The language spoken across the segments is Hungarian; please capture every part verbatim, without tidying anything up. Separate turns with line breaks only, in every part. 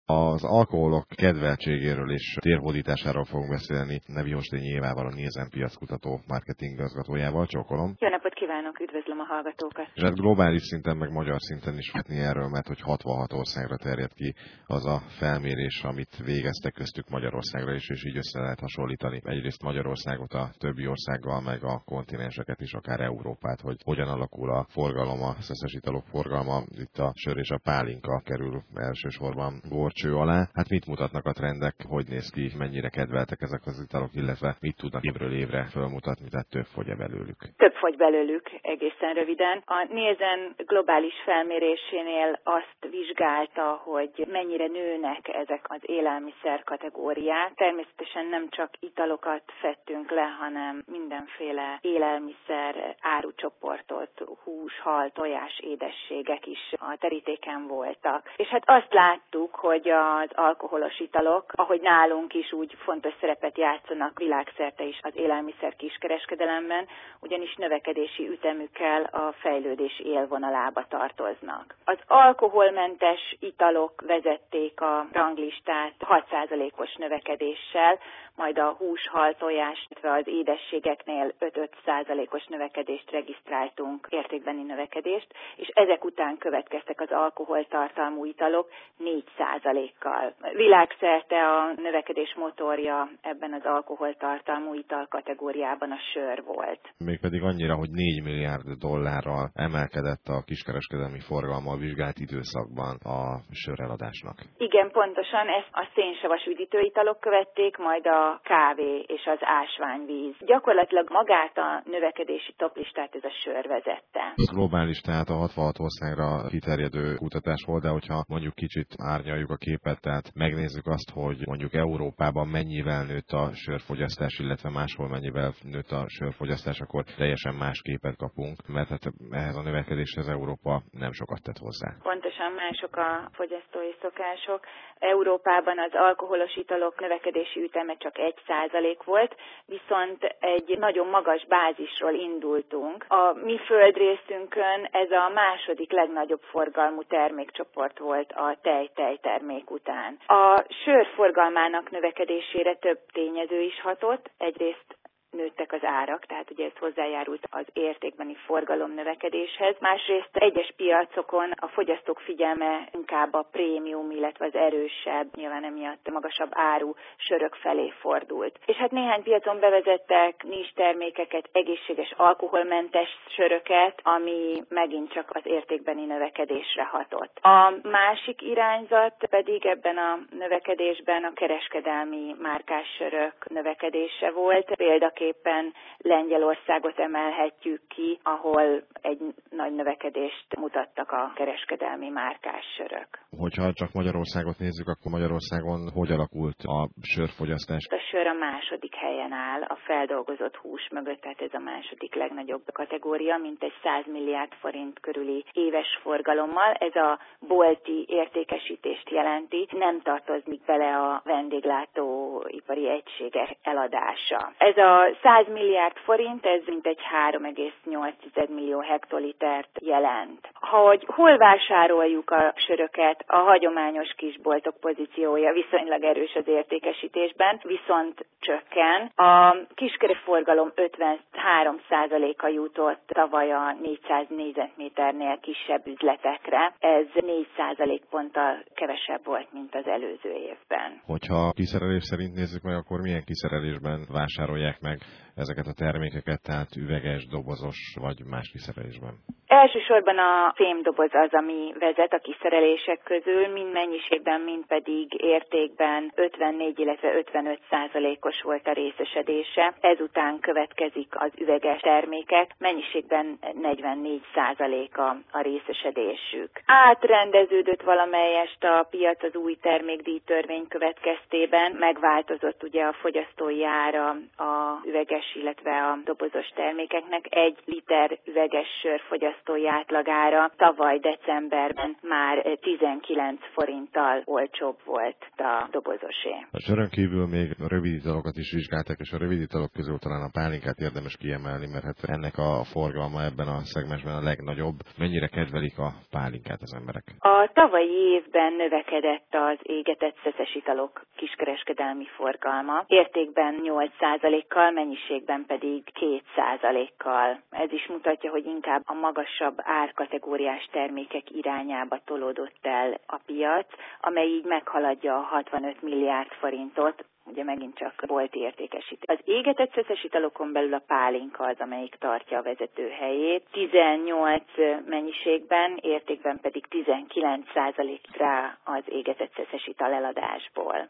Az alkoholok kedveltségéről és térhódításáról fogunk beszélni Nevi Hostényi Évával, a Nielsen piackutató marketing igazgatójával. Csókolom.
Jó napot kívánok, üdvözlöm a hallgatókat.
És hát globális szinten, meg magyar szinten is vetni erről, mert hogy hatvanhat országra terjed ki az a felmérés, amit végeztek, köztük Magyarországra is, és így össze lehet hasonlítani egyrészt Magyarországot a többi országgal, meg a kontinenseket is, akár Európát, hogy hogyan alakul a forgalom, a szeszes italok forgalma. Itt a sör és a pálinka kerül elsősorban górcső alá. Hát mit mutatnak a trendek, hogy néz ki, mennyire kedveltek ezek az italok, illetve mit tudnak évről évre felmutatni, tehát több fogy belőlük?
Több fogy belőlük, egészen röviden. A Nielsen globális felmérésénél azt vizsgálta, hogy mennyire nőnek ezek az élelmiszer kategóriák. Természetesen nem csak italokat fettünk le, hanem mindenféle élelmiszer árucsoportot, hús, hal, tojás, édességek is a terítéken voltak. És hát azt láttuk, hogy az alkoholos italok, ahogy nálunk is, úgy fontos szerepet játszanak világszerte is az élelmiszer kiskereskedelemben, ugyanis növekedési ütemükkel a fejlődés élvonalába tartoznak. Az alkoholmentes italok vezették a ranglistát hat százalékos növekedéssel, majd a hús, hal, tojás, illetve az édességeknél öt-öt százalékos növekedést regisztráltunk, értékbeni növekedést, és ezek után következtek az alkoholtartalmú italok négy százalékkal. Világszerte a növekedés motorja ebben az alkoholtartalmú ital kategóriában a sör volt.
Mégpedig annyira, hogy négy milliárd dollárral emelkedett a kiskereskedelmi forgalma a vizsgált időszakban a söreladásnak.
Igen, pontosan, ezt a szénsavas üdítőitalok követték, majd a kávé és az ásványvíz. Gyakorlatilag magát a növekedési toplistát ez a sör vezette.
Ez globális, tehát a hatvanhat országra kiterjedő kutatás volt, de hogyha mondjuk kicsit árnyaljuk a képet, tehát megnézzük azt, hogy mondjuk Európában mennyivel nőtt a sörfogyasztás, illetve máshol mennyivel nőtt a sörfogyasztás, akkor teljesen más képet kapunk, mert hát ehhez a növekedéshez Európa nem sokat tett hozzá.
Pontosan mások a fogyasztói szokások. Európában az alkoholos italok növekedési üteme csak egy százalék volt, viszont egy nagyon magas bázisról indultunk. A mi földrészünkön ez a második legnagyobb forgalmú termékcsoport volt a tej-tejtermék után. A sör forgalmának növekedésére több tényező is hatott. Egyrészt nőttek az árak, tehát ugye ez hozzájárult az értékbeni forgalom növekedéshez. Másrészt egyes piacokon a fogyasztók figyelme inkább a prémium, illetve az erősebb, nyilván emiatt magasabb áru sörök felé fordult. És hát néhány piacon bevezettek nis termékeket, egészséges alkoholmentes söröket, ami megint csak az értékbeni növekedésre hatott. A másik irányzat pedig ebben a növekedésben a kereskedelmi márkás sörök növekedése volt. Példaképpen Lengyelországot emelhetjük ki, ahol egy nagy növekedést mutattak a kereskedelmi márkás sörök.
Hogyha csak Magyarországot nézzük, akkor Magyarországon hogy alakult a sörfogyasztás?
A sör a második helyen áll a feldolgozott hús mögött, tehát ez a második legnagyobb kategória, mintegy száz milliárd forint körüli éves forgalommal. Ez a bolti értékesítést jelenti, nem tartozik bele a vendéglátóipari egységek eladása. Ez a száz milliárd forint, ez mintegy három egész nyolc millió hektolitert jelent. Hogy hol vásároljuk a söröket, a hagyományos kisboltok pozíciója viszonylag erős az értékesítésben, viszont csökken. A kiskereskedelmi ötvenhárom százaléka jutott tavaly a négyszáz négyzetméternél kisebb üzletekre. Ez négy százalékponttal kevesebb volt, mint az előző évben.
Hogyha kiszerelés szerint nézzük meg, akkor milyen kiszerelésben vásárolják meg ezeket a termékeket, tehát üveges, dobozos vagy más kiszerelésben?
Elsősorban a fémdoboz az, ami vezet a kiszerelések közül, mind mennyiségben, mind pedig értékben ötvennégy, illetve ötvenöt százalékos volt a részesedése. Ezután következik az üveges termékek, mennyiségben negyvennégy százaléka a részesedésük. Átrendeződött valamelyest a piac az új termékdíjtörvény következtében, megváltozott ugye a fogyasztói ára a üveges, illetve a dobozos termékeknek egy liter üveges sör fogyasztói átlagára tavaly decemberben már tizenkilenc forinttal olcsóbb volt a dobozosé.
A sörön kívül még a rövid italokat is vizsgálták, és a rövid italok közül talán a pálinkát érdemes kiemelni, mert hát ennek a forgalma ebben a szegmensben a legnagyobb. Mennyire kedvelik a pálinkát az emberek?
A tavalyi évben növekedett az égetett szeszes italok kiskereskedelmi forgalma, értékben nyolc százalékkal, mennyiségben pedig két százalékkal. Ez is mutatja, hogy inkább a magasabb árkategóriás termékek irányába tolódott el a piac, amely így meghaladja a hatvanöt milliárd forintot, ugye megint csak bolti értékesítés. Az égetett szeszes italokon belül a pálinka az, amelyik tartja a vezető helyét. tizennyolc mennyiségben, értékben pedig tizenkilenc százalékra az égetett szeszes ital eladásból.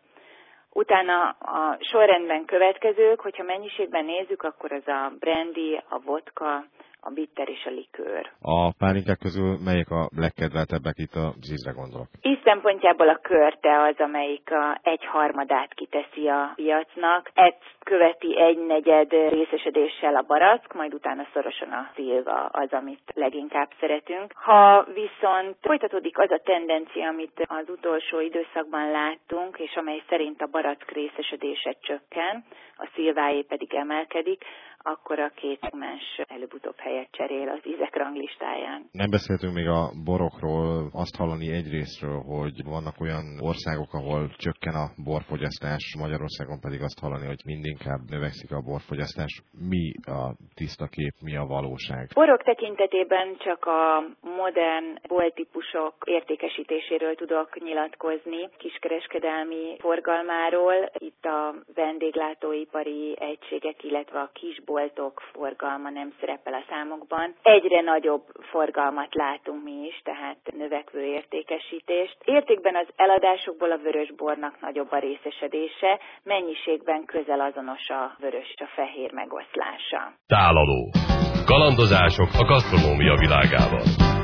Utána a sorrendben következők, hogyha mennyiségben nézzük, akkor az a brandy, a vodka, a bitter és a likőr.
A pálinkák közül melyek a legkedveltebbek, itt az ízre gondolok?
Íz szempontjából a körte az, amelyik a egyharmadát kiteszi a piacnak. Ezt követi egynegyed részesedéssel a barack, majd utána szorosan a szilva az, amit leginkább szeretünk. Ha viszont folytatódik az a tendencia, amit az utolsó időszakban láttunk, és amely szerint a barack részesedése csökken, a szilváé pedig emelkedik, akkor a két szegmens előbb-utóbb helyet cserél az ízek ranglistáján.
Nem beszéltünk még a borokról, azt hallani egyrésztről, hogy vannak olyan országok, ahol csökken a borfogyasztás, Magyarországon pedig azt hallani, hogy mindinkább növekszik a borfogyasztás. Mi a tiszta kép, mi a valóság?
Borok tekintetében csak a modern bolttípusok értékesítéséről tudok nyilatkozni, kiskereskedelmi forgalmáról. Itt a vendéglátóipari egységek, illetve a kis boltok forgalma nem szerepel a számokban. Egyre nagyobb forgalmat látunk mi is, tehát növekvő értékesítést. Értékben az eladásokból a vörösbornak nagyobb a részesedése, mennyiségben közel azonos a vörös és a fehér megoszlása.
Tálaló. Kalandozások a gasztronómia világában.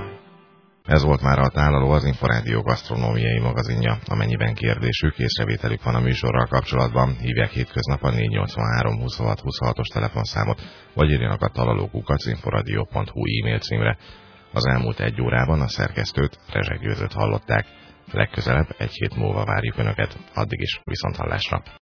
Ez volt már a Tálaló, az Inforádió gasztronómiai magazinja. Amennyiben kérdésük, észrevételük van a műsorral kapcsolatban, hívják hétköznap a négy nyolcvanhárom huszonhat huszonhatos telefonszámot, vagy írjanak a talaló kukac inforádió pont hu e-mail címre. Az elmúlt egy órában a szerkesztőt, Rezsek Győzőt hallották. Legközelebb egy hét múlva várjuk Önöket. Addig is viszonthallásra.